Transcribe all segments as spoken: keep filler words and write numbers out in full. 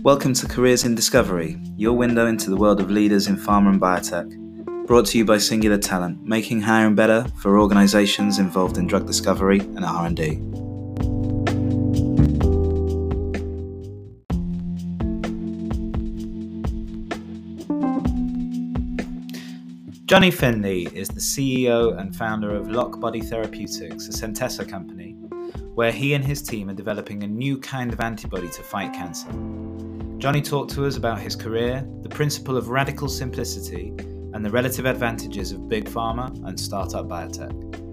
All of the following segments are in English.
Welcome to Careers in Discovery, your window into the world of leaders in pharma and biotech. Brought to you by Singular Talent, making hiring better for organizations involved in drug discovery and R and D. Johnny Finley is the C E O and founder of LockBody Therapeutics, a Centessa company, where he and his team are developing a new kind of antibody to fight cancer. Johnny talked to us about his career, the principle of radical simplicity, and the relative advantages of big pharma and startup biotech.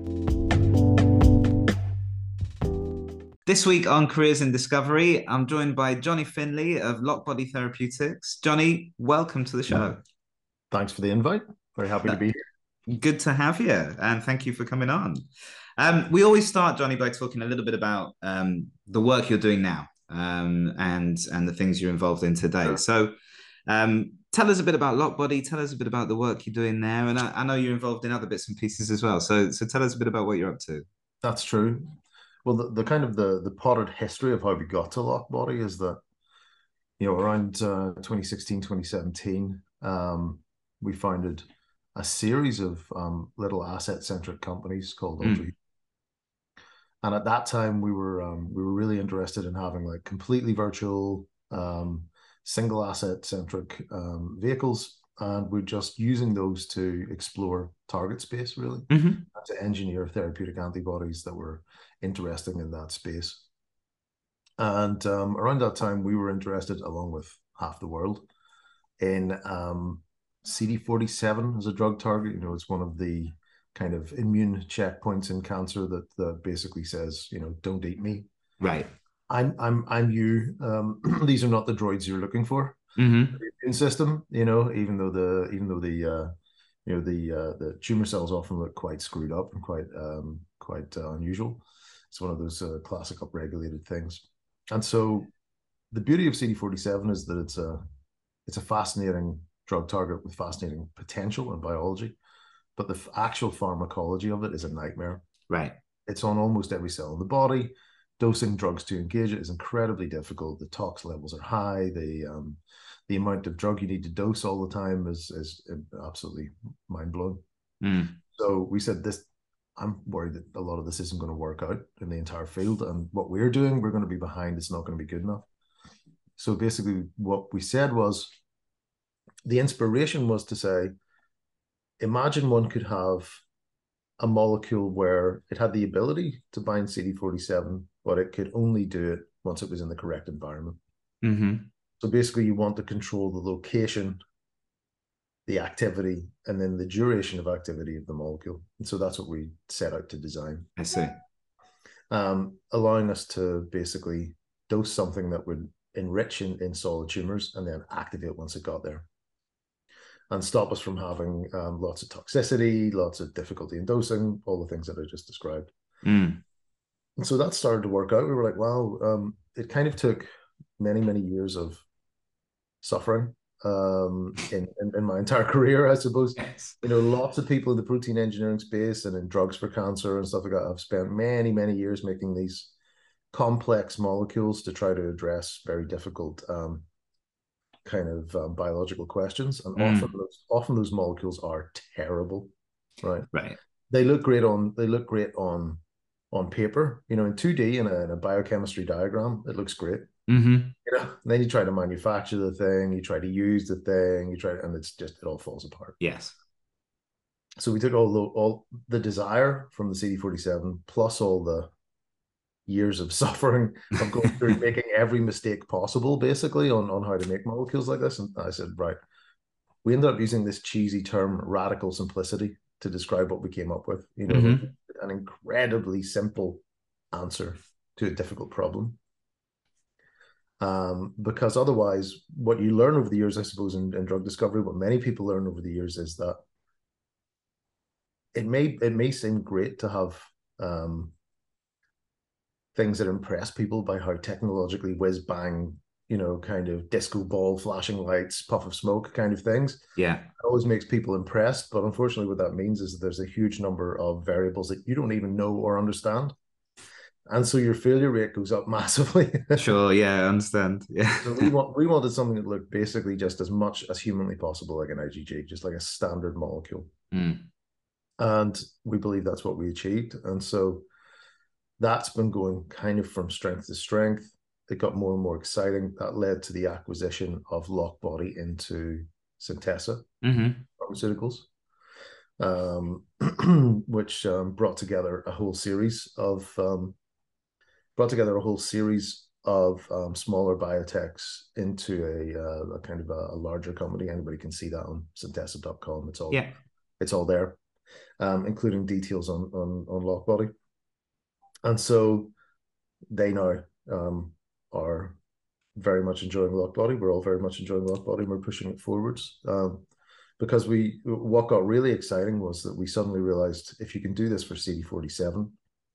This week on Careers in Discovery, I'm joined by Johnny Finley of LockBody Therapeutics. Johnny, welcome to the show. Thanks for the invite. Very happy to be here. Good to have you, and thank you for coming on. Um, we always start, Johnny, by talking a little bit about um, the work you're doing now um, and, and the things you're involved in today. Sure. So um, tell us a bit about LockBody, tell us a bit about the work you're doing there, and I, I know you're involved in other bits and pieces as well. So, so tell us a bit about what you're up to. That's true. Well, the, the kind of the, the potted history of how we got to LockBody is that, you know, around uh, twenty sixteen, twenty seventeen, um, we founded a series of um, little asset-centric companies called Ultra. Mm. And at that time, we were um, we were really interested in having like completely virtual, um, single asset-centric um, vehicles, and we're just using those to explore target space, really, mm-hmm. and to engineer therapeutic antibodies that were interesting in that space. And um, around that time, we were interested, along with half the world, in um, C D forty-seven as a drug target. You know, it's one of the kind of immune checkpoints in cancer that that basically says, you know, don't eat me. Right. I'm I'm I'm you. Um, these are not the droids you're looking for. Mm-hmm. The immune system, you know, even though the even though the uh, you know the uh, the tumor cells often look quite screwed up and quite um, quite uh, unusual. It's one of those uh, classic upregulated things. And so, the beauty of C D forty-seven is that it's a it's a fascinating drug target with fascinating potential and biology, but the actual pharmacology of it is a nightmare. Right. It's on almost every cell in the body. Dosing drugs to engage it is incredibly difficult. The tox levels are high. The um, the amount of drug you need to dose all the time is is absolutely mind blowing. Mm. So we said this. I'm worried that a lot of this isn't going to work out in the entire field, and what we're doing, we're going to be behind. It's not going to be good enough. So basically, what we said was, the inspiration was to say, imagine one could have a molecule where it had the ability to bind C D forty-seven, but it could only do it once it was in the correct environment. Mm-hmm. So basically, you want to control the location, the activity, and then the duration of activity of the molecule. And so that's what we set out to design. I see. Um, allowing us to basically dose something that would enrich in, in solid tumors and then activate once it got there, and stop us from having um, lots of toxicity, lots of difficulty in dosing, all the things that I just described. Mm. And so that started to work out. We were like, wow, um, it kind of took many, many years of suffering um, in, in, in my entire career, I suppose. Yes. You know, lots of people in the protein engineering space and in drugs for cancer and stuff like that have spent many, many years making these complex molecules to try to address very difficult um, kind of um, biological questions, and mm. often those, often those molecules are terrible, right? Right. They look great on they look great on on paper, you know, in two D in a, in a biochemistry diagram, it looks great. Mm-hmm. You know, and then you try to manufacture the thing, you try to use the thing, you try, to, and it's just it all falls apart. Yes. So we took all the all the desire from the C D forty-seven plus all the years of suffering of going through making every mistake possible, basically, on, on how to make molecules like this. And I said, right, we ended up using this cheesy term, radical simplicity, to describe what we came up with. You know, mm-hmm. an incredibly simple answer to a difficult problem. Um, because otherwise, what you learn over the years, I suppose, in, in drug discovery, what many people learn over the years is that it may it may seem great to have um, things that impress people by how technologically whiz bang, you know, kind of disco ball, flashing lights, puff of smoke kind of things. Yeah. It always makes people impressed. But unfortunately, what that means is that there's a huge number of variables that you don't even know or understand. and so your failure rate goes up massively. Sure, yeah, I understand. Yeah. So we want we wanted something that looked basically just as much as humanly possible like an I G G, just like a standard molecule. Mm. And we believe that's what we achieved. And so that's been going kind of from strength to strength. It got more and more exciting. That led to the acquisition of Lockbody into Centessa Mm-hmm. Pharmaceuticals, um, which um, brought together a whole series of um, brought together a whole series of um, smaller biotechs into a, uh, a kind of a, a larger company. Anybody can see that on Centessa dot com. It's all Yeah. it's all there, um, including details on on on Lockbody. And so they now um, are very much enjoying Lockbody. We're all very much enjoying Lockbody, and we're pushing it forwards. Um, because we, what got really exciting was that we suddenly realized if you can do this for C D forty-seven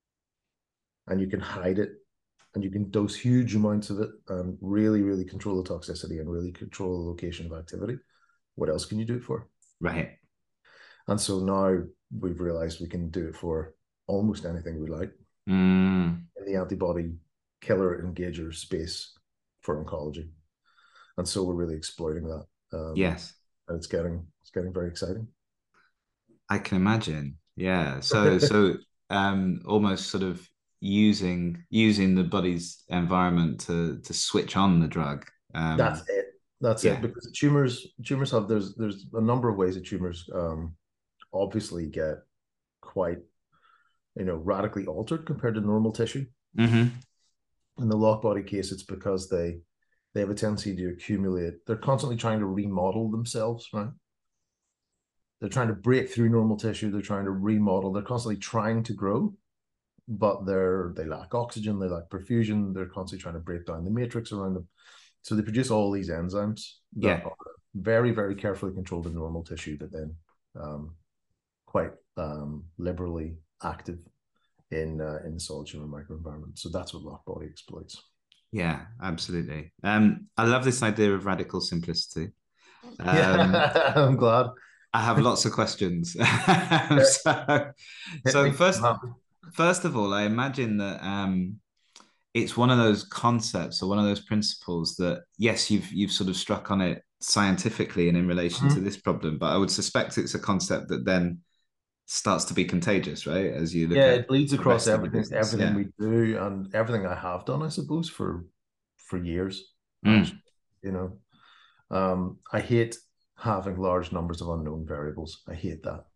and you can hide it and you can dose huge amounts of it and really, really control the toxicity and really control the location of activity, what else can you do it for? Right. And so now we've realized we can do it for almost anything we like Mm. in the antibody killer engager space for oncology. And so we're really exploiting that. Um, Yes. and it's getting it's getting very exciting. I can imagine. Yeah. So so um almost sort of using using the body's environment to to switch on the drug. That's Um it. That's it. yeah. Because tumors tumors have there's there's a number of ways that tumors um, obviously get quite you know radically altered compared to normal tissue. Mm-hmm. In the Lockbody case, it's because they they have a tendency to accumulate. They're constantly trying to remodel themselves, right? They're trying to break through normal tissue. They're trying to remodel. They're constantly trying to grow, but they're they lack oxygen. They lack perfusion. They're constantly trying to break down the matrix around them. So they produce all these enzymes that Yeah. are very, very carefully controlled in normal tissue, but then um, quite um, liberally active in uh, in the solid tumor microenvironment. So that's what Lockbody exploits. Yeah, absolutely. Um, I love this idea of radical simplicity. Um, Yeah, I'm glad. I have lots of questions. Hit so, so me. first, first of all, I imagine that um, it's one of those concepts or one of those principles that, yes, you've you've sort of struck on it scientifically and in relation to Mm-hmm. this problem, but I would suspect it's a concept that then starts to be contagious, right? As you look Yeah, at it bleeds the across rest of the everything, business. everything Yeah. we do, and everything I have done, I suppose, for for years. Actually, Mm. you know, um, I hate having large numbers of unknown variables. I hate that.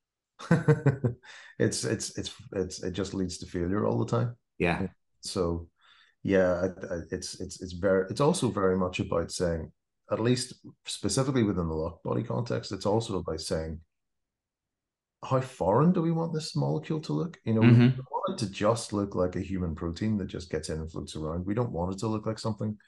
it's it's it's it's it just leads to failure all the time. Yeah. So yeah, I, I, it's it's it's very it's also very much about saying, at least specifically within the Lockbody context, it's also about saying how foreign do we want this molecule to look? You know, we Hmm. want it to just look like a human protein that just gets in and floats around. We don't want it to look like something,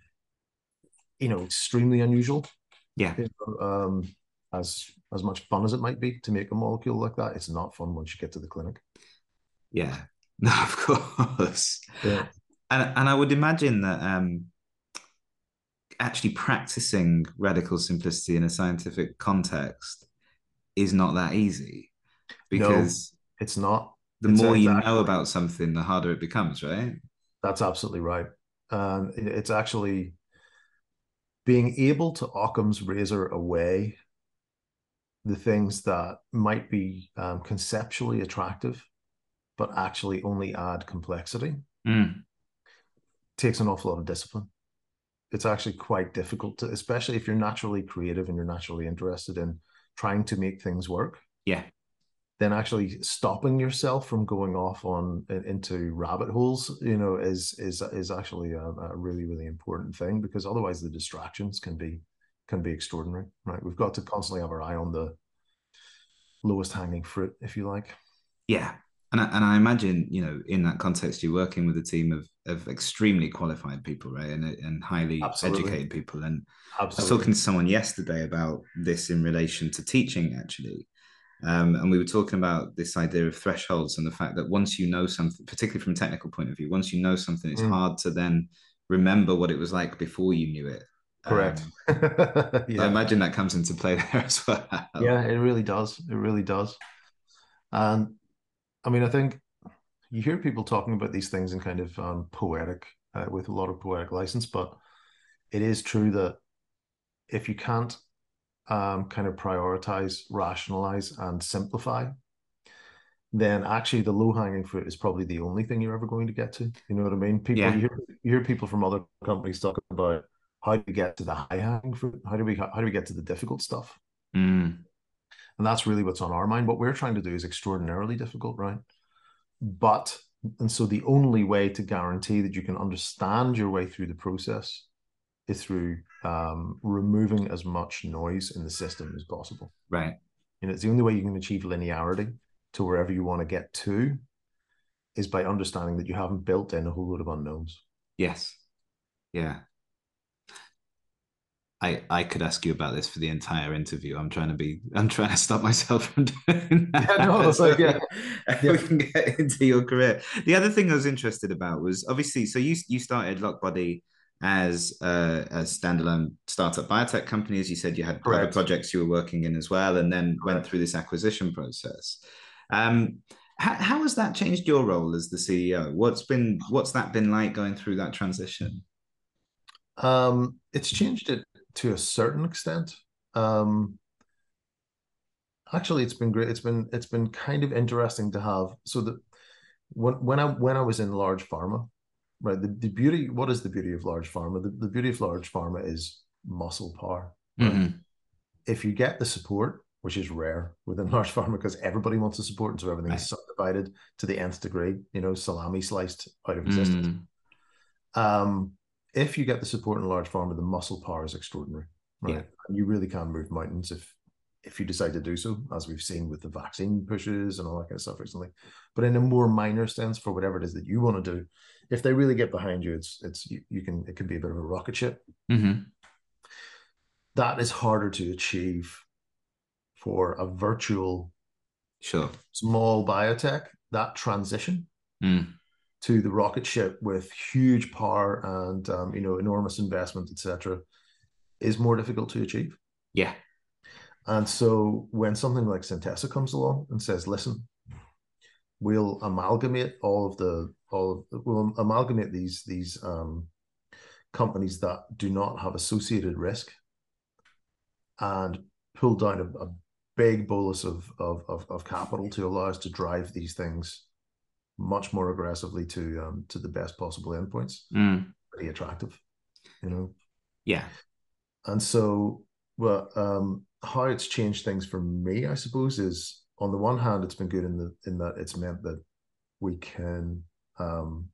you know, extremely unusual. Yeah. You know, um, as as much fun as it might be to make a molecule like that, it's not fun once you get to the clinic. Yeah. No, of course. Yeah. And and I would imagine that um actually practicing radical simplicity in a scientific context is not that easy No, because it's not. the It's more it's you know actually about something, the harder it becomes, right? that's absolutely right. And it's actually being able to Occam's razor away the things that might be um, conceptually attractive, but actually only add complexity Mm. takes an awful lot of discipline. It's actually quite difficult to, especially if you're naturally creative and you're naturally interested in trying to make things work. Yeah. Then actually stopping yourself from going off on into rabbit holes, you know, is is is actually a, a really really important thing, because otherwise the distractions can be can be extraordinary, right? We've got to constantly have our eye on the lowest hanging fruit, if you like. Yeah. And I, and I imagine, you know, in that context, you're working with a team of of extremely qualified people, right? And and highly Absolutely, educated people. And I was absolutely. talking to someone yesterday about this in relation to teaching, actually. Um, and we were talking about this idea of thresholds and the fact that once you know something, particularly from a technical point of view, once you know something, it's Mm, hard to then remember what it was like before you knew it. correct. Um, I Yeah, imagine that comes into play there as well. yeah, it really does. It really does. And I mean, I think you hear people talking about these things in kind of um, poetic, uh, with a lot of poetic license, but it is true that if you can't um, kind of prioritize, rationalize, and simplify, then actually the low hanging fruit is probably the only thing you're ever going to get to. You know what I mean? People, Yeah. you hear, you hear people from other companies talk about how do we get to the high hanging fruit? How do we how do we get to the difficult stuff? Mm. And that's really what's on our mind. What we're trying to do is extraordinarily difficult, right? But and so the only way to guarantee that you can understand your way through the process is through um, removing as much noise in the system as possible. Right. And it's the only way you can achieve linearity to wherever you want to get to is by understanding that you haven't built in a whole load of unknowns. Yes. Yeah. I, I could ask you about this for the entire interview. I'm trying to be, I'm trying to stop myself from doing that. Yeah, no, so like, yeah. we Yeah. can get into your career. The other thing I was interested about was obviously, so you you started Lockbody as a, a standalone startup biotech company. As you said, you had Correct. other projects you were working in as well, and then Correct. went through this acquisition process. Um, how, how has that changed your role as the C E O? What's been, what's that been like going through that transition? Um, it's changed it to a certain extent. Um, actually, it's been great. It's been it's been kind of interesting to have. So that when when I when I was in large pharma, right? The, the beauty, what is the beauty of large pharma? The, the beauty of large pharma is muscle power, right? Mm-hmm. If you get the support, which is rare within large pharma because everybody wants the support, and so everything Right. is subdivided to the nth degree, you know, salami sliced out of existence. Mm. Um, if you get the support in large pharma, the muscle power is extraordinary, right? Yeah. And you really can move mountains if if you decide to do so, as we've seen with the vaccine pushes and all that kind of stuff recently. But in a more minor sense, for whatever it is that you want to do, if they really get behind you, it's it's you, you can it can be a bit of a rocket ship. Mm-hmm. That is harder to achieve for a virtual, Sure, small biotech. That transition mm. to the rocket ship with huge power and um, you know enormous investment, et cetera, is more difficult to achieve. Yeah. And so when something like Centessa comes along and says, "Listen, we'll amalgamate all of the all of, we'll amalgamate these these um, companies that do not have associated risk and pull down a, a big bolus of, of of of capital to allow us to drive these things much more aggressively to um, to the best possible endpoints." Mm. Pretty attractive, you know. Yeah. And so, well, um, how it's changed things for me, I suppose, is on the one hand, it's been good in the in that it's meant that we can, um,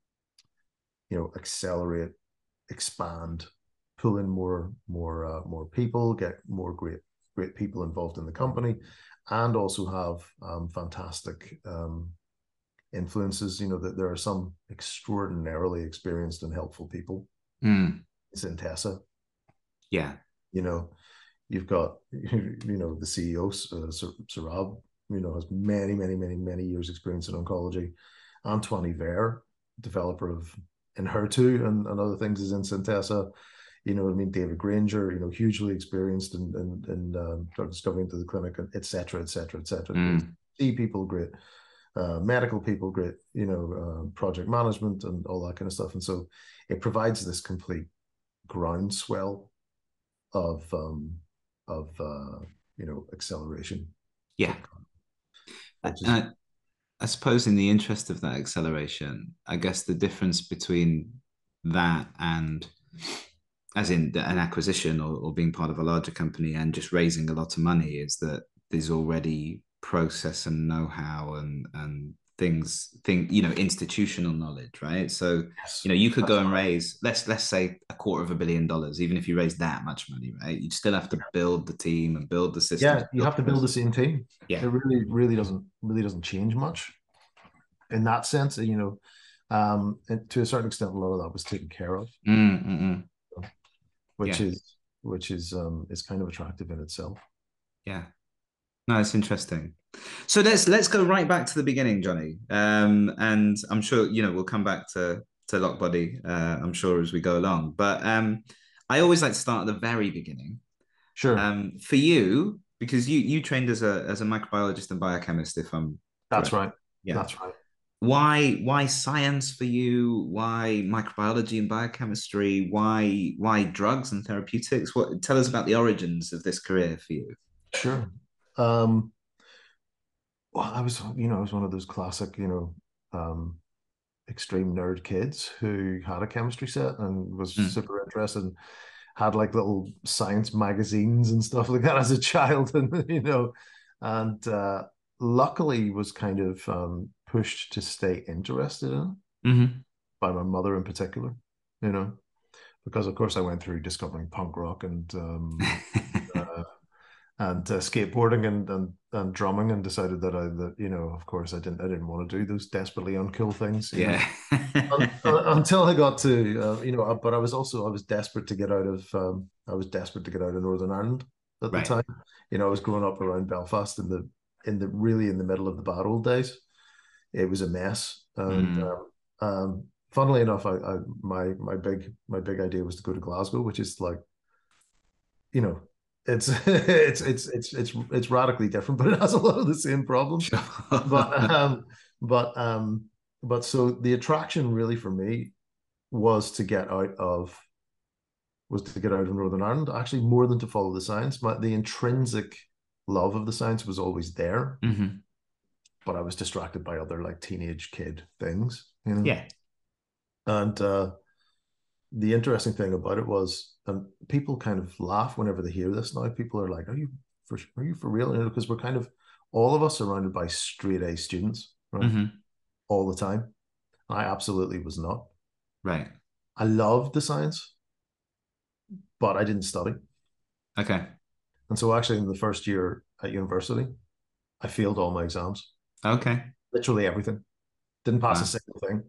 you know, accelerate, expand, pull in more more uh, more people, get more great great people involved in the company, and also have um, fantastic um, influences. You know, that there are some extraordinarily experienced and helpful people. Mm. Centessa. Yeah. You know, you've got, you know, the C E O, uh, Saurabh, you know, has many, many, many, many years experience in oncology. Antoine Yver, developer of Enhertu and, and other things, is in Centessa. You know, I mean, David Granger, you know, hugely experienced in, in, in uh, drug discovery into the clinic, et cetera, et cetera, et cetera. Mm. See people, great. Uh, medical people, great, you know, uh, project management and all that kind of stuff. And so it provides this complete groundswell of um, of uh, you know acceleration. Yeah. Which is, I, I suppose in the interest of that acceleration, I guess the difference between that and as in an acquisition or, or being part of a larger company and just raising a lot of money is that there's already process and know-how and and things thing you know institutional knowledge, right? So yes, you know you could that's go and right. raise let's let's say a quarter of a billion dollars. Even if you raise that much money, right, you'd still have to build the team and build the systems, Yeah, you build have to the build the process. same team. Yeah. It really, really doesn't really doesn't change much in that sense. You know, um, and to a certain extent, a lot of that was taken care of, Mm, mm, mm. which Yeah. is which is um, is kind of attractive in itself. Yeah. No, it's interesting. So let's let's go right back to the beginning, Johnny. Um, and I'm sure you know we'll come back to to Lockbody. Uh, I'm sure as we go along. But um, I always like to start at the very beginning. Sure, Um, for you, because you you trained as a as a microbiologist and biochemist, if I'm that's correct. right. Yeah. That's right. why why science for you? Why microbiology and biochemistry? Why why drugs and therapeutics? What tell us about the origins of this career for you? Sure. Um, well, I was, you know, I was one of those classic, you know, um, extreme nerd kids who had a chemistry set and was Mm. super interested and had like little science magazines and stuff like that as a child, and you know, and uh, luckily was kind of um, pushed to stay interested in it Hmm. by my mother in particular, you know, because of course I went through discovering punk rock and um, uh, and uh, skateboarding and, and and drumming, and decided that I that you know of course I didn't I didn't want to do those desperately uncool things, you know, Yeah. until I got to uh, you know, but I was also I was desperate to get out of um, I was desperate to get out of Northern Ireland at the Right. time. You know, I was growing up around Belfast in the in the really in the middle of the bad old days. It was a mess, and Mm. um, um, funnily enough, I, I my my big my big idea was to go to Glasgow, which is like, you know, it's it's it's it's it's it's radically different, but it has a lot of the same problems. Sure. But um, but um, but so the attraction really for me was to get out of was to get out of Northern Ireland, actually more than to follow the science. My the intrinsic love of the science was always there, Hmm. but I was distracted by other like teenage kid things, you know. Yeah. And uh, the interesting thing about it was, and people kind of laugh whenever they hear this now. People are like, "Are you for are you for real?" You know, because we're kind of all of us surrounded by straight A students, right, Hmm. all the time. I absolutely was not. Right. I loved the science, but I didn't study. Okay. And so actually in the first year at university, I failed all my exams, Okay. literally everything. Didn't pass a Wow. single thing.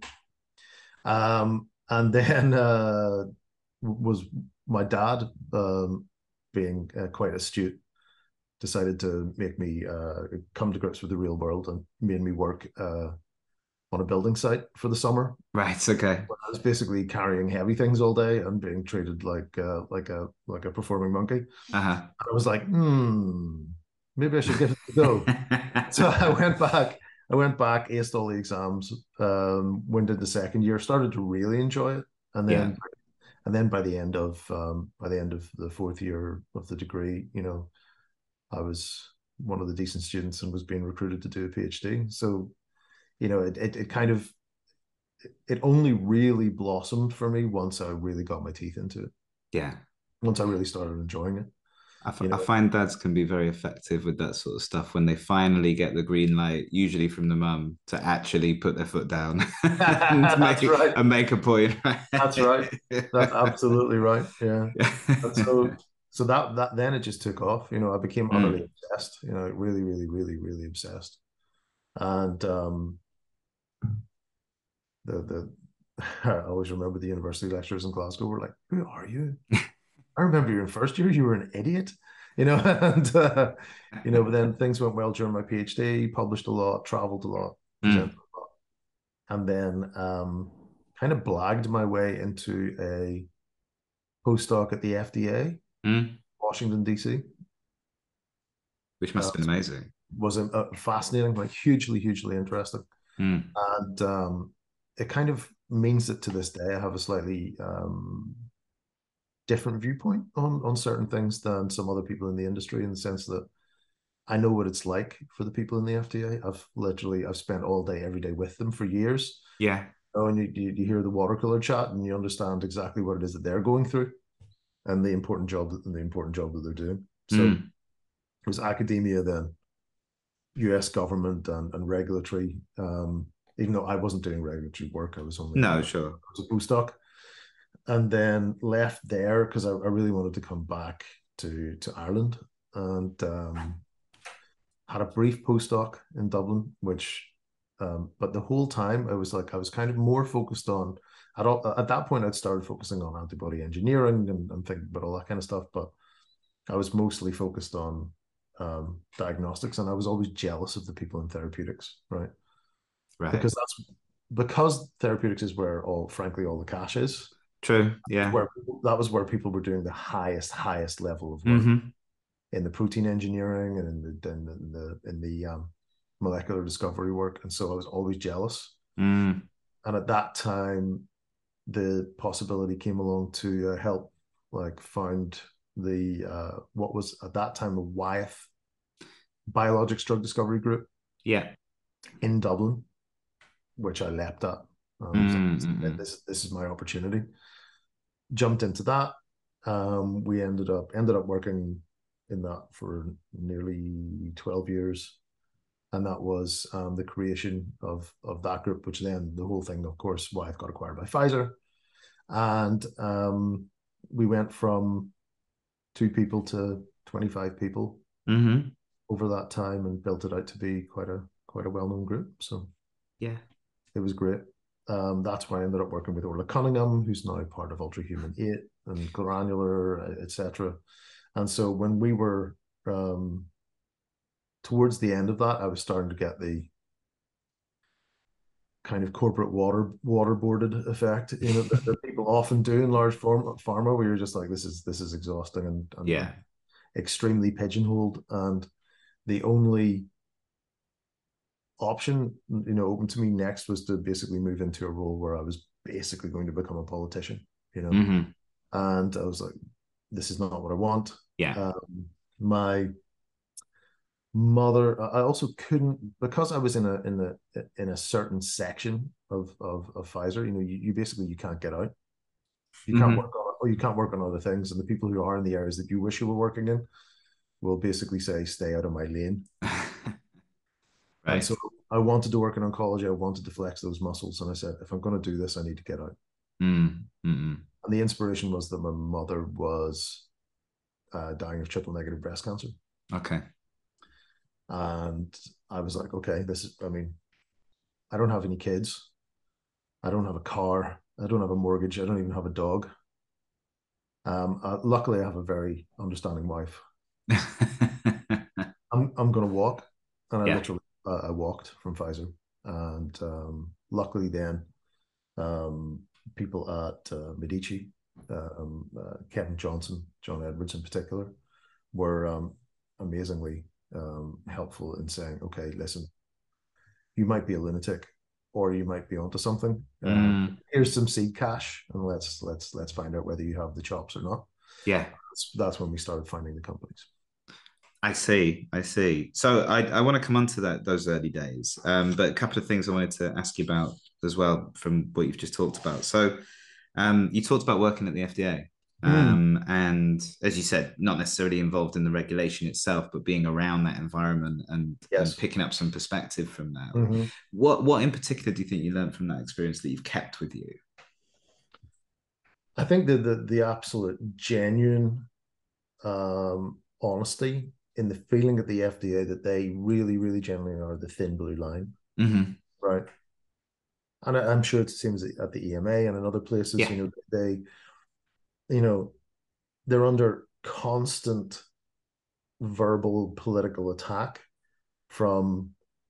Um, and then uh, was my dad, um, being uh, quite astute, decided to make me uh, come to grips with the real world and made me work uh, on a building site for the summer. Right. Okay. I was basically carrying heavy things all day and being treated like uh, like a like a performing monkey. And Uh-huh. I was like, hmm, maybe I should give it a go. So I went back. I went back, aced all the exams, um, went into the second year, started to really enjoy it, and Yeah. then and then by the end of um, by the end of the fourth year of the degree, you know, I was one of the decent students and was being recruited to do a PhD. So, you know, it it, it kind of it only really blossomed for me once I really got my teeth into it. Yeah. Once I really started enjoying it, I, f- you I know. find dads can be very effective with that sort of stuff when they finally get the green light, usually from the mum, to actually put their foot down and make That's right. and make a point. That's right. That's absolutely right. Yeah. And so Yeah. so that that then it just took off. You know, I became utterly Mm. obsessed, you know, really, really, really, really obsessed. And um the the I always remember the university lecturers in Glasgow were like, "Who are you? I remember you in first year, you were an idiot." You know, and uh, you know, but then things went well during my PhD, published a lot, traveled a lot, presented Mm. a lot, and then um kind of blagged my way into a postdoc at the F D A, Mm. Washington, D C. Which Uh, must have been amazing. was a, a fascinating, like hugely, hugely interesting. Mm. And um, it kind of means that to this day I have a slightly um, different viewpoint on on certain things than some other people in the industry, in the sense that I know what it's like for the people in the F D A. I've literally I've spent all day every day with them for years. Yeah. Oh, and you, you, you hear the water cooler chat and you understand exactly what it is that they're going through, and the important job that the important job that they're doing. So Mm. it was academia, then U S government and, and regulatory. Um, even though I wasn't doing regulatory work, I was only No, I sure. was a postdoc, and then left there because I, I really wanted to come back to to Ireland, and um, had a brief postdoc in Dublin, which. Um, but the whole time I was like I was kind of more focused on at all, at that point I'd started focusing on antibody engineering and, and thinking about all that kind of stuff, but I was mostly focused on um, diagnostics, and I was always jealous of the people in therapeutics, right? Right. Because that's because therapeutics is where all, frankly, all the cash is. True. Yeah. Where that was where people were doing the highest, highest level of work Hmm. in the protein engineering and in the in the in the, in the um, molecular discovery work, and so I was always jealous. Mm. And at that time, the possibility came along to uh, help like found the uh, what was at that time the Wyeth Biologics Drug Discovery Group Yeah. in Dublin, which I leapt at. Um, I was like, Mm-mm. this this is my opportunity. Jumped into that. Um, we ended up ended up working in that for nearly twelve years, and that was um, the creation of of that group. Which then the whole thing, of course, Wyeth got acquired by Pfizer, and um, we went from two people to twenty-five people Mm-hmm. over that time, and built it out to be quite a quite a well known group. So Yeah. it was great. Um, that's why I ended up working with Orla Cunningham, who's now part of Ultrahuman eight and Granular, et cetera. And so when we were um, towards the end of that, I was starting to get the kind of corporate water waterboarded effect, you know, that, that people often do in large form, pharma, where you're just like, this is this is exhausting and, and, Yeah. and extremely pigeonholed. And the only option, you know, open to me next was to basically move into a role where I was basically going to become a politician, you know. Mm-hmm. And I was like, this is not what I want. Yeah. Um, my mother, I also couldn't, because I was in a in the in a certain section of of, of Pfizer. You know, you, you basically you can't get out. You can't Mm-hmm. work on or you can't work on other things. And the people who are in the areas that you wish you were working in will basically say, stay out of my lane. And Right. so I wanted to work in oncology. I wanted to flex those muscles. And I said, if I'm going to do this, I need to get out. Mm-hmm. And the inspiration was that my mother was uh, dying of triple negative breast cancer. Okay. And I was like, okay, this is, I mean, I don't have any kids. I don't have a car. I don't have a mortgage. I don't even have a dog. Um, uh, luckily, I have a very understanding wife. I'm I'm going to walk, and I Yeah. literally uh, I walked from Pfizer, and um, luckily then um, people at uh, Medici, um, uh, Kevin Johnson, John Edwards in particular, were um, amazingly um, helpful in saying, okay, listen, you might be a lunatic, or you might be onto something. Um, Mm. here's some seed cash, and let's let's let's find out whether you have the chops or not. Yeah. That's, that's when we started finding the companies. I see. I see. So I, I want to come on to that those early days. Um, but a couple of things I wanted to ask you about as well from what you've just talked about. So um, you talked about working at the F D A. Mm, Um, and as you said, not necessarily involved in the regulation itself, but being around that environment and and yes. picking up some perspective from that. Mm-hmm. What what in particular do you think you learned from that experience that you've kept with you? I think that the the absolute genuine um, honesty in the feeling at the F D A that they really, really genuinely are the thin blue line, Mm-hmm. right? And I, I'm sure it's the same as at the E M A and in other places. Yeah. You know, they, you know, they're under constant verbal political attack from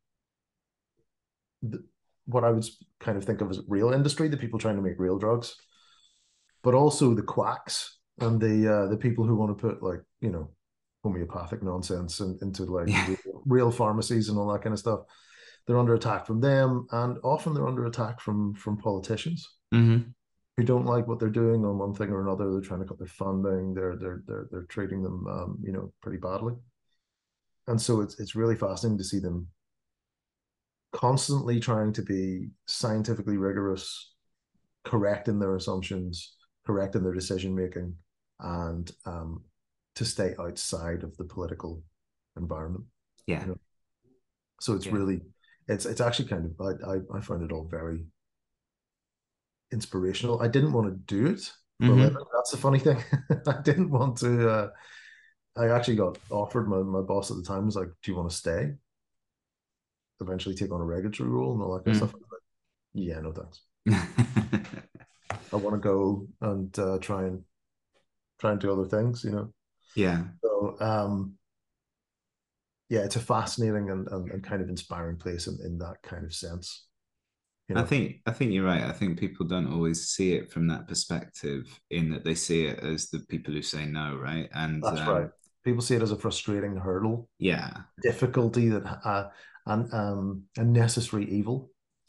the, what I would kind of think of as real industry, the people trying to make real drugs, but also the quacks and the uh, the people who want to put like you know homeopathic nonsense in, into like Yeah. real, real pharmacies and all that kind of stuff. They're under attack from them, and often they're under attack from from politicians Mm-hmm. who don't like what they're doing on one thing or another. They're trying to cut their funding. They're they're they're they're treating them um, you know pretty badly, and so it's it's really fascinating to see them constantly trying to be scientifically rigorous, correct in their assumptions, correct in their decision making, and um, to stay outside of the political environment. Yeah. You know, so it's Yeah. really, it's it's actually kind of I I, I found it all very inspirational. I didn't want to do it for a living. Mm-hmm. That's the funny thing. I didn't want to. Uh, I actually got offered. My my boss at the time was like, "Do you want to stay? Eventually take on a regulatory role and all that kind of stuff." I was like, yeah, no thanks. Mm. I want to go and uh, try and try and do other things, you know. Yeah. So um, yeah, it's a fascinating and, and, and kind of inspiring place in, in that kind of sense, you I know. think I think you're right. I think people don't always see it from that perspective, in that they see it as the people who say no, right? And That's right. um, People see it as a frustrating hurdle, yeah, difficulty that uh, and um, a necessary evil. yeah,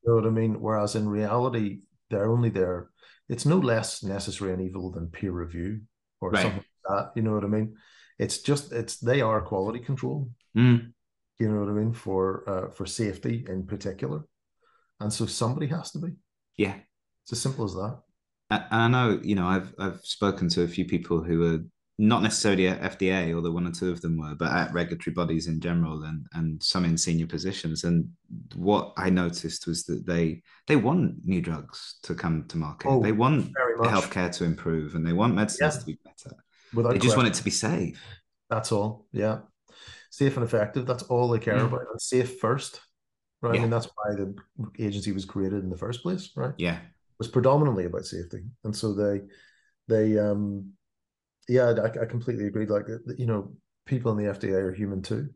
You know what I mean? Whereas in reality, they're only there. It's no less necessary and evil than peer review or Right. something like that. You know what I mean? It's just it's they are quality control. Mm. You know what I mean for uh, for safety in particular, and so somebody has to be. Yeah. It's as simple as that. I, I know, you know, I've I've spoken to a few people who are not necessarily at F D A, although one or two of them were, but at regulatory bodies in general, and and some in senior positions. And what I noticed was that they they want new drugs to come to market. They Oh, want very much. healthcare to improve, and they want medicines Yeah, to be better. They without just want it question. to be safe. That's all. Yeah, safe and effective. That's all they care Mm. about. And safe first, right? I Yeah, mean, that's why the agency was created in the first place, right? It yeah, was predominantly about safety, and so they they um yeah, I, I completely agree. Like you know, people in the F D A are human too.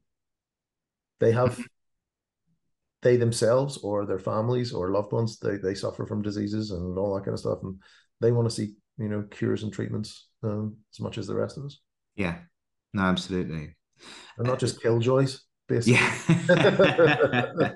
They have they themselves or their families or loved ones they they suffer from diseases and all that kind of stuff, and they want to see you know cures and treatments um, as much as the rest of us. yeah. No, absolutely. They're Uh, not just killjoys, basically. yeah.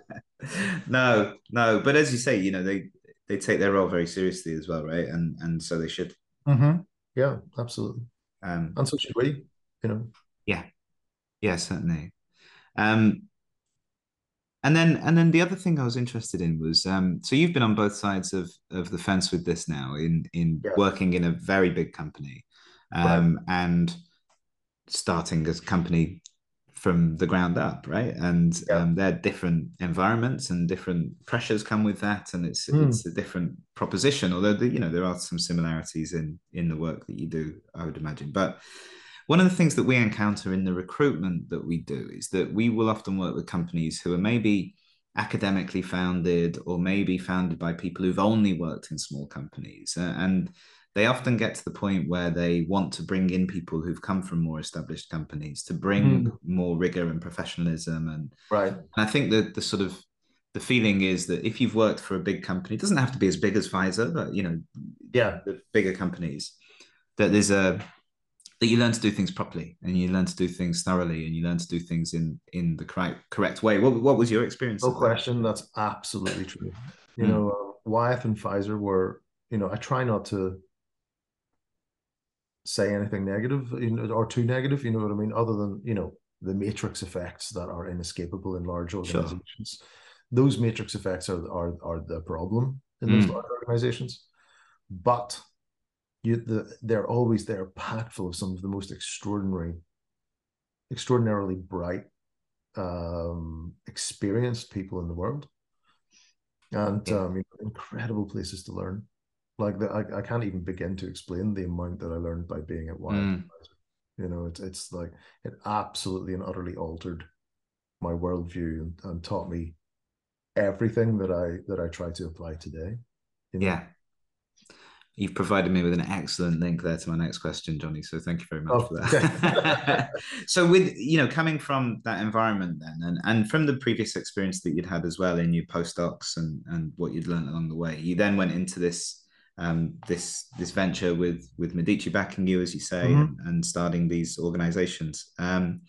No, no. But as you say, you know, they they take their role very seriously as well, right? And and so they should. Mm-hmm. Yeah, absolutely. Um, And so should we, you know. yeah, yeah, certainly. Um, and then and then the other thing I was interested in was um, so you've been on both sides of of the fence with this now in in Yeah, working in a very big company, right. um, and starting a company from the ground up, right? And Yeah. um, there are different environments and different pressures come with that, and it's Mm. it's a different proposition. Although the, you know there are some similarities in in the work that you do, I would imagine. But one of the things that we encounter in the recruitment that we do is that we will often work with companies who are maybe academically founded or maybe founded by people who've only worked in small companies, uh, and they often get to the point where they want to bring in people who've come from more established companies to bring Mm. more rigor and professionalism. And, Right. and I think that the sort of the feeling is that if you've worked for a big company, it doesn't have to be as big as Pfizer, but you know, Yeah. the bigger companies, that there's a that you learn to do things properly and you learn to do things thoroughly and you learn to do things in in the correct correct way. What what was your experience No of that? question. That's absolutely true. You Mm, know, uh, Wyeth and Pfizer were, you know, I try not to say anything negative, you know, or too negative, you know what I mean, other than, you know, the matrix effects that are inescapable in large sure. organizations. Those matrix effects are are, are the problem in those Mm, large organizations. But you the they're always they're packed full of some of the most extraordinary, extraordinarily bright, um, experienced people in the world. And yeah. um, you know, incredible places to learn. Like the, I, I can't even begin to explain the amount that I learned by being at Wyeth. Mm, You know, it's it's like it absolutely and utterly altered my worldview and, and taught me everything that I that I try to apply today. You know. yeah. You've provided me with an excellent link there to my next question, Johnny. So thank you very much Oh, for okay. that. So with you know coming from that environment then and, and from the previous experience that you'd had as well in your postdocs and, and what you'd learned along the way, you then went into this um, this this venture with with Medici backing you, as you say, Mm-hmm. and, and starting these organizations. Um,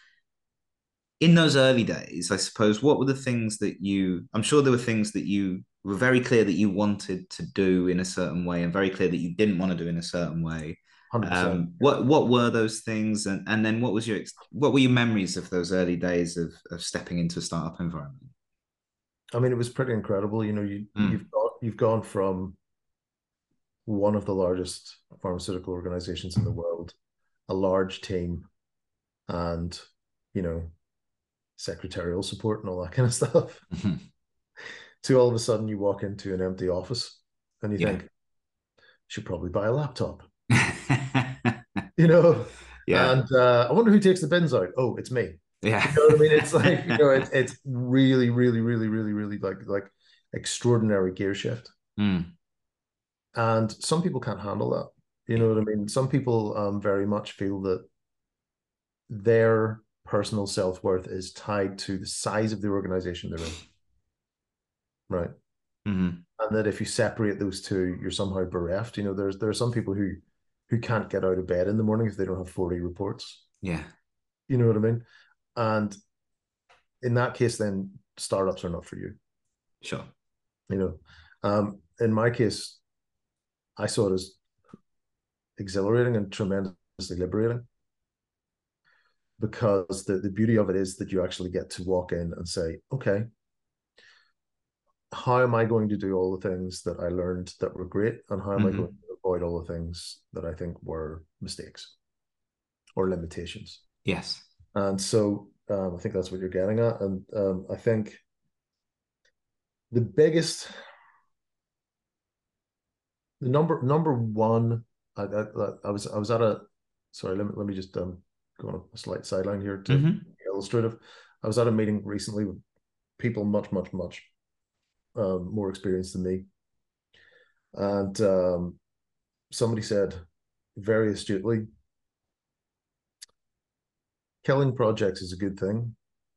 in those early days, I suppose, what were the things that you, I'm sure there were things that you were very clear that you wanted to do in a certain way and very clear that you didn't want to do in a certain way. one hundred percent. Um, what what were those things, and and then what was your what were your memories of those early days of of stepping into a startup environment? I mean, it was pretty incredible. You know, you Mm. you've got you've gone from one of the largest pharmaceutical organizations in the world, a large team, and you know, secretarial support and all that kind of stuff, to all of a sudden you walk into an empty office and you Yeah. think, should probably buy a laptop, you know? Yeah. And uh, I wonder who takes the bins out. Oh, it's me. Yeah. You know what I mean? It's like, you know, it's it's really, really, really, really, really like like extraordinary gear shift. Mm. And some people can't handle that. You Yeah. know what I mean? Some people um, very much feel that their personal self-worth is tied to the size of the organization they're in, right? Mm-hmm. And that if you separate those two, you're somehow bereft. You know, there's there are some people who who can't get out of bed in the morning if they don't have forty reports. Yeah. You know what I mean? And in that case, then startups are not for you. Sure. You know, um, in my case, I saw it as exhilarating and tremendously liberating, because the, the beauty of it is that you actually get to walk in and say, okay, how am I going to do all the things that I learned that were great? And how am I going Mm-hmm. to avoid all the things that I think were mistakes or limitations? Yes. And so um, I think that's what you're getting at. And um, I think the biggest, the number number one, I, I, I was I was at a, sorry, let me let me just um, go on a slight sideline here to be Mm-hmm. illustrative. I was at a meeting recently with people much, much, much um, more experienced than me, and um, somebody said very astutely, killing projects is a good thing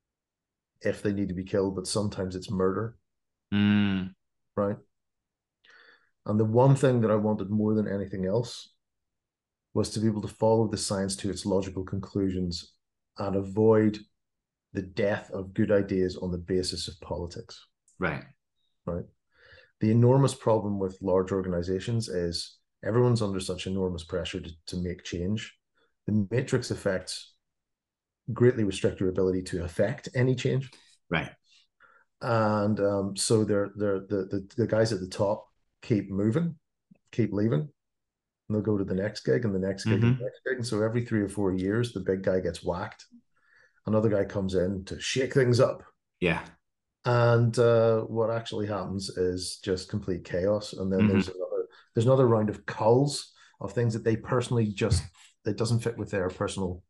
if they need to be killed, but sometimes it's murder, Mm. right? And the one thing that I wanted more than anything else was to be able to follow the science to its logical conclusions and avoid the death of good ideas on the basis of politics, Right. right? The enormous problem with large organizations is everyone's under such enormous pressure to, to make change. The matrix effects greatly restrict your ability to affect any change. Right. And um, so they're, they're the, the, the guys at the top keep moving, keep leaving, and they'll go to the next gig and the next gig and the Mm-hmm. next gig. And so every three or four years, the big guy gets whacked. Another guy comes in to shake things up. Yeah. And uh, what actually happens is just complete chaos. And then Mm-hmm. there's another there's another round of culls of things that they personally just, it doesn't fit with their personal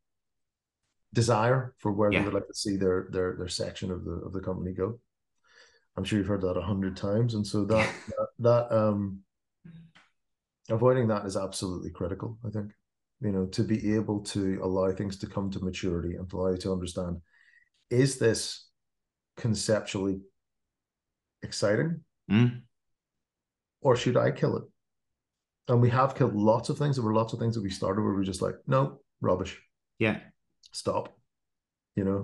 desire for where they Yeah. would like to see their their their section of the of the company go. I'm sure you've heard that a hundred times, and so Yeah. that, that that um avoiding that is absolutely critical. I think, you know, to be able to allow things to come to maturity and to allow you to understand, is this conceptually exciting, Mm. or should I kill it? And we have killed lots of things. There were lots of things that we started where we were just like, no, rubbish, Yeah. stop, you know.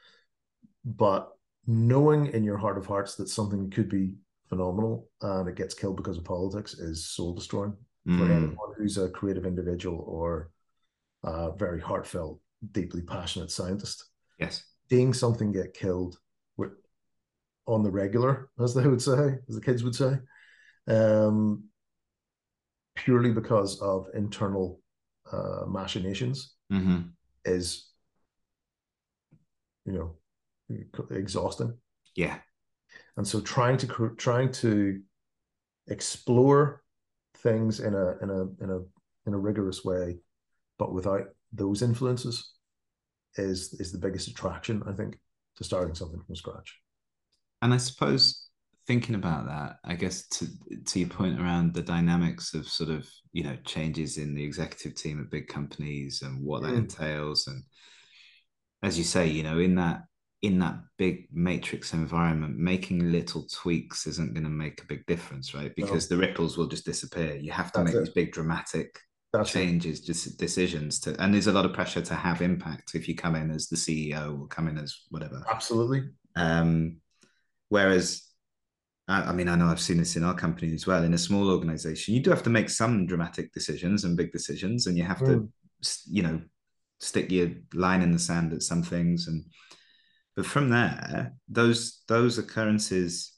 But knowing in your heart of hearts that something could be phenomenal and it gets killed because of politics is soul destroying for Mm. anyone who's a creative individual or a very heartfelt, deeply passionate scientist. Yes. Seeing something get killed with, on the regular, as they would say, as the kids would say, um, purely because of internal uh, machinations Mm-hmm. is, you know, exhausting. Yeah. And so trying to trying to explore things in a in a in a in a rigorous way, but without those influences, is is the biggest attraction, I think, to starting something from scratch. And I suppose thinking about that, I guess to to your point around the dynamics of sort of, you know, changes in the executive team of big companies and what that Mm. entails. And as you say, you know, in that in that big matrix environment, making little tweaks isn't going to make a big difference, right? Because No, the ripples will just disappear. You have to that's make it. these big dramatic That's it. changes, just decisions to, and there's a lot of pressure to have impact if you come in as the C E O or come in as whatever. Absolutely. Um, whereas I, I mean, I know I've seen this in our company as well. In a small organization, you do have to make some dramatic decisions and big decisions, and you have to, Mm. you know, stick your line in the sand at some things. And but from there, those those occurrences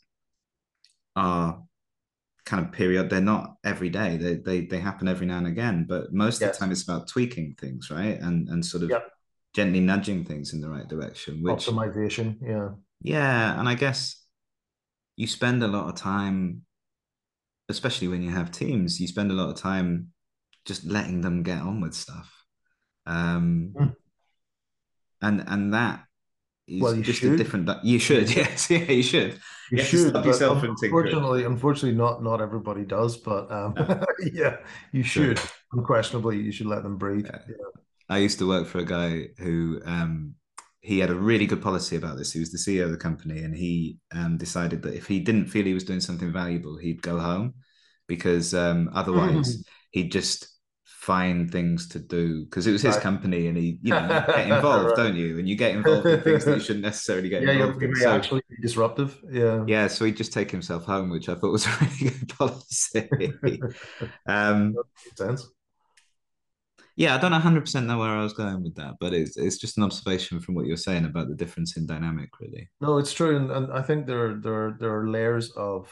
are kind of period. They're not every day. They they they happen every now and again. But most of the Yes. time, it's about tweaking things, right? And and sort of Yep. gently nudging things in the right direction. Which, Optimization. Yeah. yeah, and I guess you spend a lot of time, especially when you have teams, you spend a lot of time just letting them get on with stuff. Um, Mm. and and that Well, is you just a should. different. You You should, should. yes, yeah, you should. You You have to should, stop but yourself from tinkering. unfortunately, unfortunately, not not everybody does. But um, No, yeah, you true. should. Unquestionably, you should let them breathe. Yeah. Yeah. I used to work for a guy who um, he had a really good policy about this. He was the C E O of the company, and he um, decided that if he didn't feel he was doing something valuable, he'd go home because um, otherwise he'd just find things to do because it was his Right. company, and he, you know, you get involved, Right. don't you? And you get involved in things that you shouldn't necessarily get Yeah, you, involved you in. may So actually be disruptive. Yeah. yeah, so he'd just take himself home, which I thought was a really good policy. um, Makes sense. yeah, I don't one hundred percent know where I was going with that, but it's it's just an observation from what you're saying about the difference in dynamic, really. No, it's true, and, and I think there there there are layers of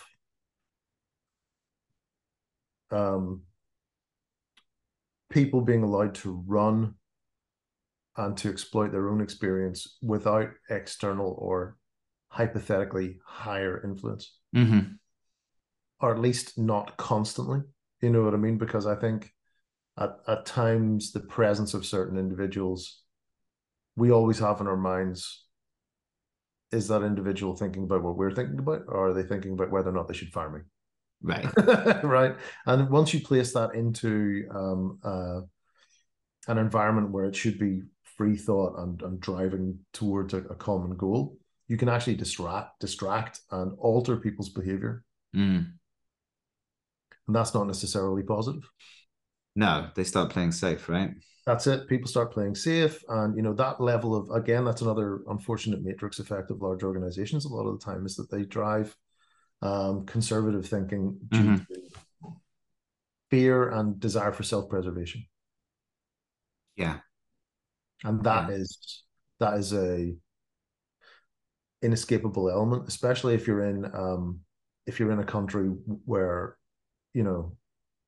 um, people being allowed to run and to exploit their own experience without external or hypothetically higher influence, Mm-hmm. or at least not constantly. You know what I mean? Because I think at, at times the presence of certain individuals, we always have in our minds, is that individual thinking about what we're thinking about, or are they thinking about whether or not they should fire me? Right. Right. And once you place that into um, uh, an environment where it should be free thought and, and driving towards a, a common goal, you can actually distract, distract and alter people's behavior. Mm. And that's not necessarily positive. No, they start playing safe, right? That's it. People start playing safe. And, you know, that level of, again, that's another unfortunate matrix effect of large organizations a lot of the time is that they drive um, conservative thinking due Mm-hmm. to fear and desire for self-preservation. Yeah. And that Yeah. is, that is a inescapable element, especially if you're in, um, if you're in a country where, you know,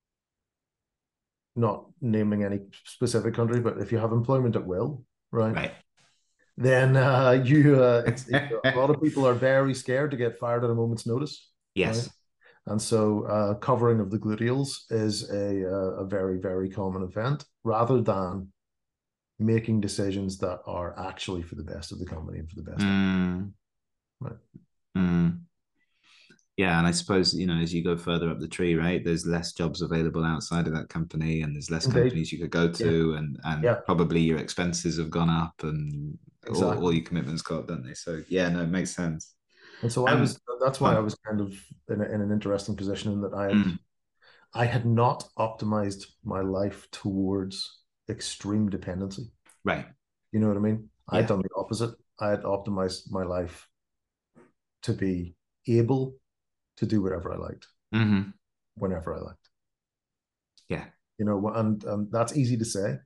not naming any specific country, but if you have employment at will, right, Right. then uh, you uh, it's it, a lot of people are very scared to get fired at a moment's notice, right? Yes. And so uh, covering of the gluteals is a a very very common event, rather than making decisions that are actually for the best of the company and for the best of Mm. right. Mm. Yeah, and I suppose, you know, as you go further up the tree, right, there's less jobs available outside of that company, and there's less Indeed. companies you could go Yeah. to, and and Yeah. probably your expenses have gone up, and all, all Exactly. your commitments got up, don't they? So yeah, no, it makes sense. And so I Um, was. That's why I fun. was kind of in, a, in an interesting position in that I had Mm. I had not optimized my life towards extreme dependency. Right. You know what I mean? I had Yeah. done the opposite. I had optimized my life to be able to do whatever I liked, Mm-hmm. whenever I liked. Yeah. You know, and, and that's easy to say.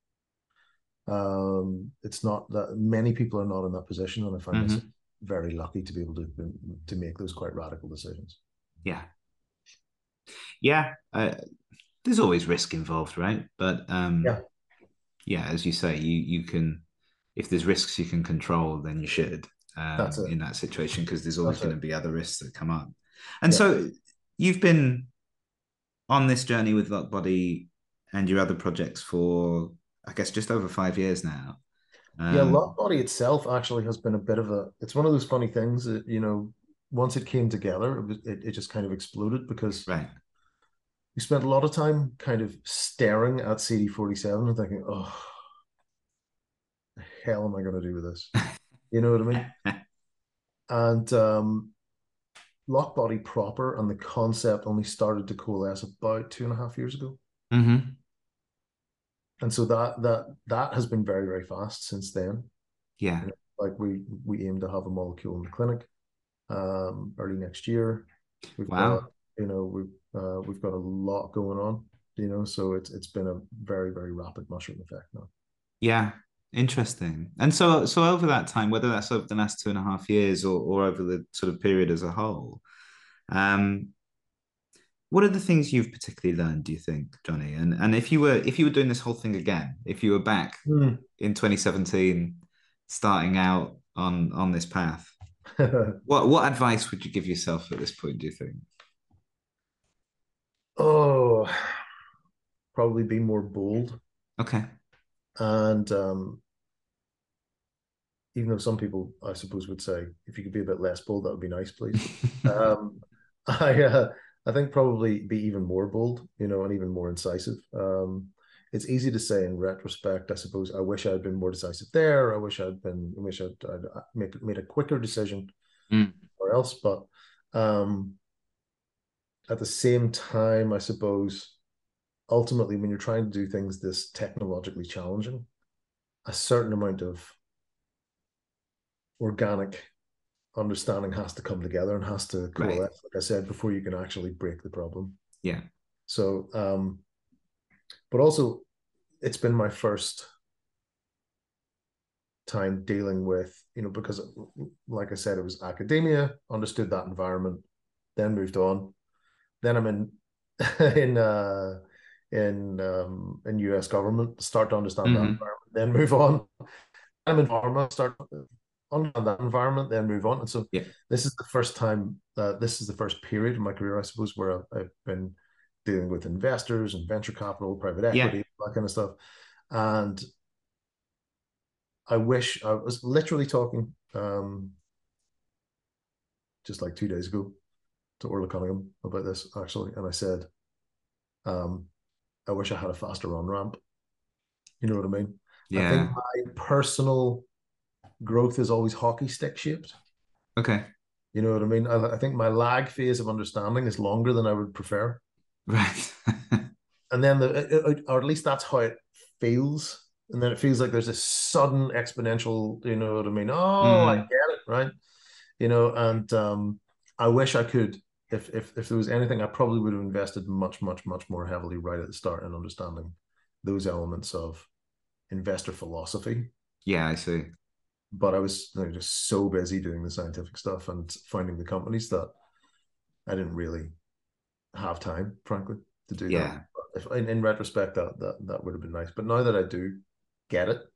Um, it's not that many people are not in that position, and I find myself Mm-hmm. very lucky to be able to to make those quite radical decisions. Yeah. Yeah. Uh, there's always risk involved, right? But um, Yeah, yeah, as you say, you you can, if there's risks you can control, then you should that's um, it. in that situation, because there's always That's going it. to be other risks that come up. And Yeah. so you've been on this journey with Lockbody and your other projects for, I guess, just over five years now. Yeah, Um, Lockbody itself actually has been a bit of a, it's one of those funny things that, you know, once it came together, it, was, it, it just kind of exploded because right. we spent a lot of time kind of staring at C D forty-seven and thinking, oh, the hell am I going to do with this? You know what I mean? And um, Lockbody proper and the concept only started to coalesce about two and a half years ago. Mm-hmm. And so that that that has been very, very fast since then. Yeah. You know, like we we aim to have a molecule in the clinic um, early next year. We've got, Wow. you know, we've uh, we've got a lot going on, you know, so it's it's been a very, very rapid mushroom effect now. Yeah. Interesting. And so, so over that time, whether that's over the last two and a half years or, or over the sort of period as a whole, um, what are the things you've particularly learned, do you think, Johnny? And and if you were if you were doing this whole thing again, if you were back Hmm. in twenty seventeen, starting out on on this path, what what advice would you give yourself at this point, do you think? Oh, probably be more bold. Okay. And um, even though some people, I suppose, would say, if you could be a bit less bold, that would be nice, please. Um, I uh, I think probably be even more bold, you know, and even more incisive. Um, it's easy to say in retrospect, I suppose, I wish I had been more decisive there. I wish I'd been, I wish I'd, I'd made, made a quicker decision Mm. or else. But um, at the same time, I suppose ultimately, when you're trying to do things this technologically challenging, a certain amount of organic understanding has to come together and has to Right. coalesce, like I said, before you can actually break the problem. Yeah. So, um, but also, it's been my first time dealing with, you know, because like I said, it was academia, understood that environment, then moved on. Then I'm in in uh in um in U S government, start to understand that Hmm. environment, then move on. I'm in pharma, start to understand that environment, then move on. And so Yeah. this is the first time uh, this is the first period in my career, I suppose, where I've, I've been dealing with investors and venture capital, private Yeah. equity, that kind of stuff. And I wish I was literally talking um just like two days ago to Orla Cunningham about this actually, and I said, um, I wish I had a faster on ramp. You know what I mean? I think Yeah. my personal growth is always hockey stick shaped. Okay. You know what I mean? I, I think my lag phase of understanding is longer than I would prefer, Right. and then the or at least that's how it feels. And then it feels like there's a sudden exponential. You know what I mean? Oh, I Mm. get it, right? You know, and um, I wish I could. If if if there was anything, I probably would have invested much, much, much more heavily right at the start in understanding those elements of investor philosophy. Yeah, I see. But I was, you know, just so busy doing the scientific stuff and finding the companies that I didn't really have time, frankly, to do that. Yeah. If in, in retrospect, that that that would have been nice. But now that I do get it,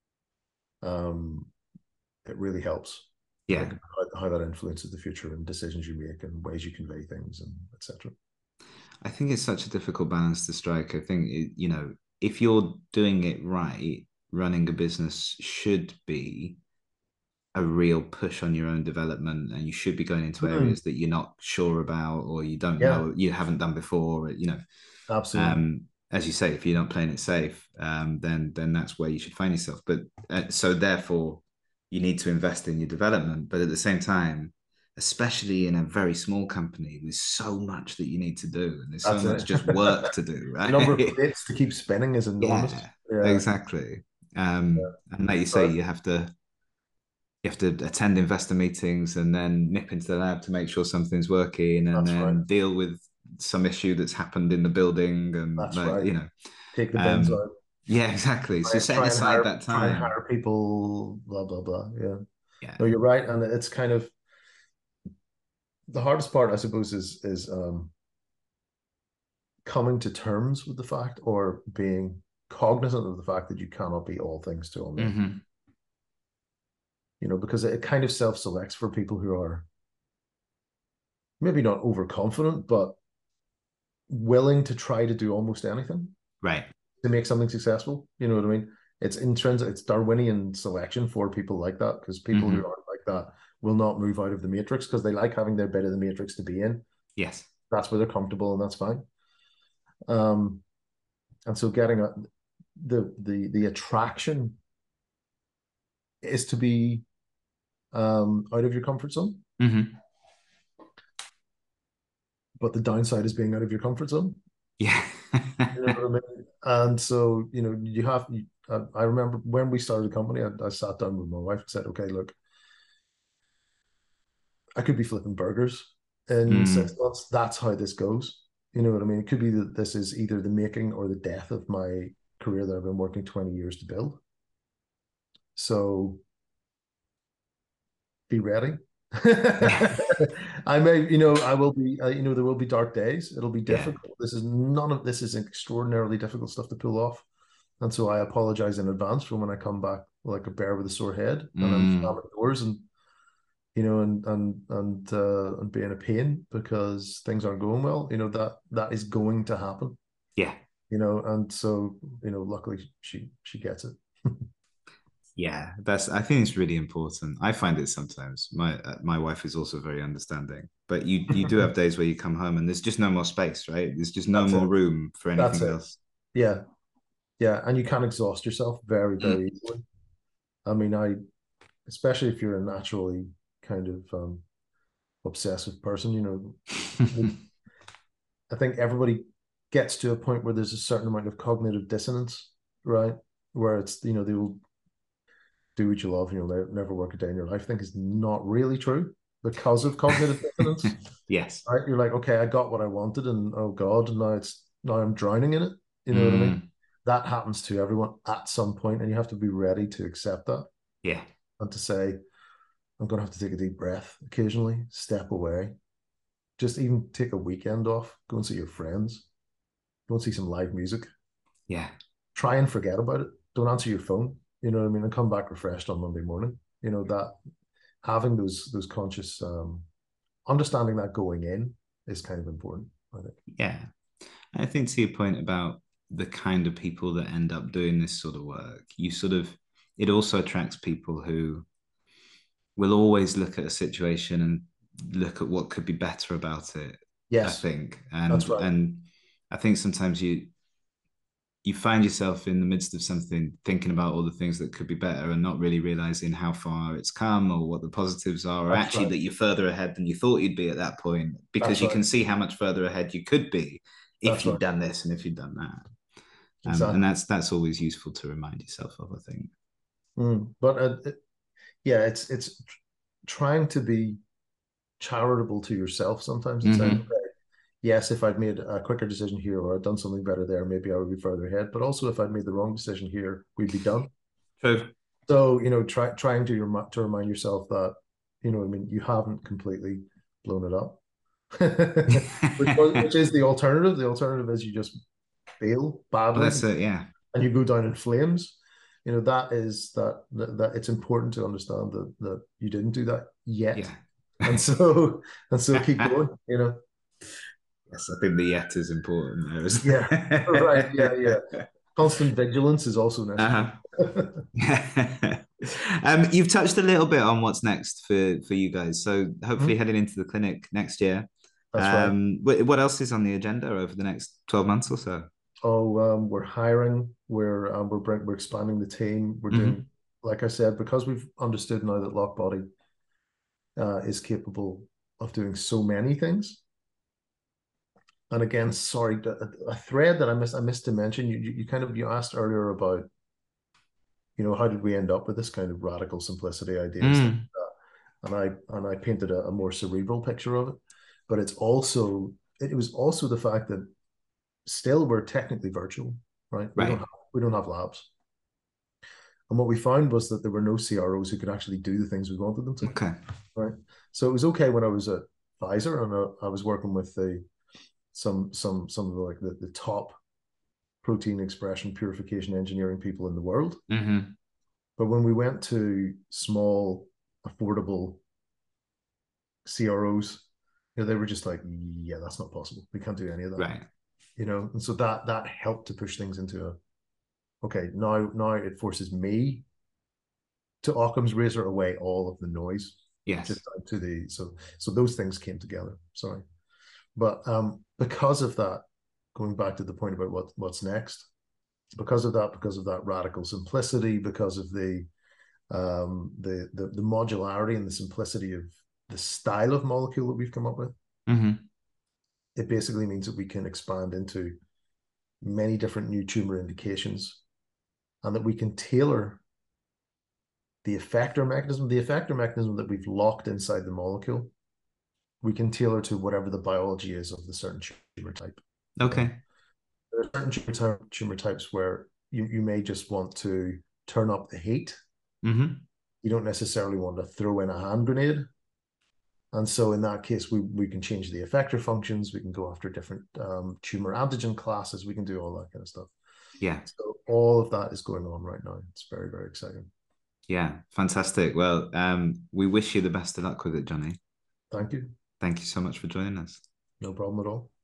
um, it really helps. Yeah. Like how, how that influences the future and decisions you make and ways you convey things and et cetera. I think it's such a difficult balance to strike. I think, it, you know, if you're doing it right, running a business should be a real push on your own development, and you should be going into Mm, areas that you're not sure about or you don't yeah, know, you haven't done before, you know. absolutely. Um, as you say, if you're not playing it safe, um, then then that's where you should find yourself. But uh, so therefore, you need to invest in your development. But at the same time, especially in a very small company, there's so much that you need to do, and there's so That's much it. just work to do, The number of right? plates to keep spinning is enormous. Yeah, Yeah. exactly. Um, and like you say, But you have to you have to attend investor meetings and then nip into the lab to make sure something's working, and that's right. then deal with some issue that's happened in the building, and That's like right. you know, Take the bins um, out. yeah, exactly. So Try, setting try and aside hire that try and time, hire people, blah blah blah. Yeah. yeah. No, you're right. And it's kind of the hardest part, I suppose, is is um coming to terms with the fact or being cognizant of the fact that you cannot be all things to all men. Hmm. You know, because it kind of self-selects for people who are maybe not overconfident, but willing to try to do almost anything Right. to make something successful. You know what I mean? It's intrinsic, it's Darwinian selection for people like that because people who Hmm. aren't like that will not move out of the matrix because they like having their bit of the matrix to be in. Yes. That's where they're comfortable and that's fine. Um, and so getting a, the the the attraction is to be um, out of your comfort zone, Hmm. but the downside is being out of your comfort zone. Yeah. You know what I mean? And so, you know, you have, you, I, I remember when we started the company, I, I sat down with my wife and said, okay, look, I could be flipping burgers in six Mm. months. That's how this goes. You know what I mean? It could be that this is either the making or the death of my career that I've been working twenty years to build. So be ready. Yeah. I may, you know, I will be, uh, you know, there will be dark days. It'll be Yeah. difficult. This is none of this is extraordinarily difficult stuff to pull off. And so I apologize in advance for when I come back like a bear with a sore head and I'm Mm. slamming doors and you know and and and uh, and being a pain because things aren't going well. You know that that is going to happen. Yeah. You know, and so you know, luckily she she gets it. Yeah, that's. I think it's really important. I find it sometimes. My uh, my wife is also very understanding, but you you do have days where you come home and there's just no more space, right? There's just no That's more it. room for That's anything it. else. Yeah, yeah, and you can exhaust yourself very very easily. I mean, I especially if you're a naturally kind of um, obsessive person, you know, I think everybody gets to a point where there's a certain amount of cognitive dissonance, right? Where it's, you know, they will do what you love and you'll never work a day in your life, I think is not really true because of cognitive dissonance. Yes. Right? You're like, okay, I got what I wanted, and oh God, and now it's now I'm drowning in it. You know mm. what I mean? That happens to everyone at some point, and you have to be ready to accept that. Yeah. And to say, I'm going to have to take a deep breath occasionally, step away, just even take a weekend off, go and see your friends, go and see some live music. Yeah. Try and forget about it. Don't answer your phone. You know what I mean? And come back refreshed on Monday morning. You know, that having those those conscious um, understanding that going in is kind of important, I think. Yeah. I think to your point about the kind of people that end up doing this sort of work, you sort of, it also attracts people who will always look at a situation and look at what could be better about it. Yes. I think. And, that's right. And I think sometimes you, you find yourself in the midst of something thinking about all the things that could be better and not really realizing how far it's come or what the positives are, or That's actually right. that you're further ahead than you thought you'd be at that point, because That's you right. can see how much further ahead you could be if That's you'd right. done this and if you'd done that. Um, Exactly. and that's that's always useful to remind yourself of, I think. Mm, but uh, it, yeah, it's it's trying to be charitable to yourself sometimes and mm-hmm. saying, okay, yes, if I'd made a quicker decision here or I'd done something better there, maybe I would be further ahead. But also, if I'd made the wrong decision here, we'd be done. True. So, you know, try, trying to, your, to remind yourself that, you know, I mean, you haven't completely blown it up, which, which is the alternative. The alternative is you just fail badly. Well, that's it, yeah. And you go down in flames. You know, that is that, that, that it's important to understand that, that you didn't do that yet. Yeah. and so, and so keep going, you know. Yes, I think the yet is important there, isn't yeah, it? right. Yeah, yeah. Constant vigilance is also necessary. Uh-huh. um, you've touched a little bit on what's next for, for you guys. So hopefully mm-hmm. heading into the clinic next year. That's um, right. What else is on the agenda over the next twelve months or so? Oh, um, we're hiring. We're um, we're we're expanding the team. We're doing, mm-hmm. like I said, because we've understood now that Lockbody uh, is capable of doing so many things. And again, sorry, a, a thread that I missed I missed to mention. You, you you kind of you asked earlier about, you know, how did we end up with this kind of radical simplicity idea, mm. like that? And I and I painted a, a more cerebral picture of it. But it's also it was also the fact that still we're technically virtual, right? We right. don't have, we don't have labs. And what we found was that there were no C R Os who could actually do the things we wanted them to. Okay. Right. So it was okay when I was at Pfizer and I, I was working with the some some some of the like the, the top protein expression purification engineering people in the world. Mm-hmm. But when we went to small, affordable C R Os, you know, they were just like, yeah, that's not possible. We can't do any of that. Right. You know, and so that that helped to push things into a okay, now now it forces me to Occam's razor away all of the noise. Yes. Just down to the so so those things came together. Sorry. But um because of that, going back to the point about what what's next, because of that, because of that radical simplicity, because of the um the the, the modularity and the simplicity of the style of molecule that we've come up with, mm-hmm. it basically means that we can expand into many different new tumor indications and that we can tailor the effector mechanism, the effector mechanism that we've locked inside the molecule, we can tailor to whatever the biology is of the certain tumor type. Okay. There are certain tumor, tumor types where you, you may just want to turn up the heat. Mm-hmm. You don't necessarily want to throw in a hand grenade. And so in that case, we, we can change the effector functions. We can go after different um, tumor antigen classes. We can do all that kind of stuff. Yeah. So all of that is going on right now. It's very, very exciting. Yeah, fantastic. Well, um, we wish you the best of luck with it, Johnny. Thank you. Thank you so much for joining us. No problem at all.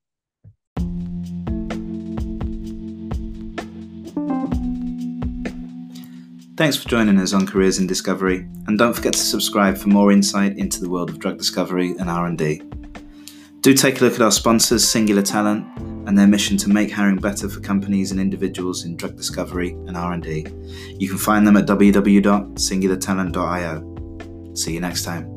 Thanks for joining us on Careers in Discovery, and don't forget to subscribe for more insight into the world of drug discovery and R and D. Do take a look at our sponsors, Singular Talent, and their mission to make hiring better for companies and individuals in drug discovery and R and D. You can find them at w w w dot singular talent dot i o. See you next time.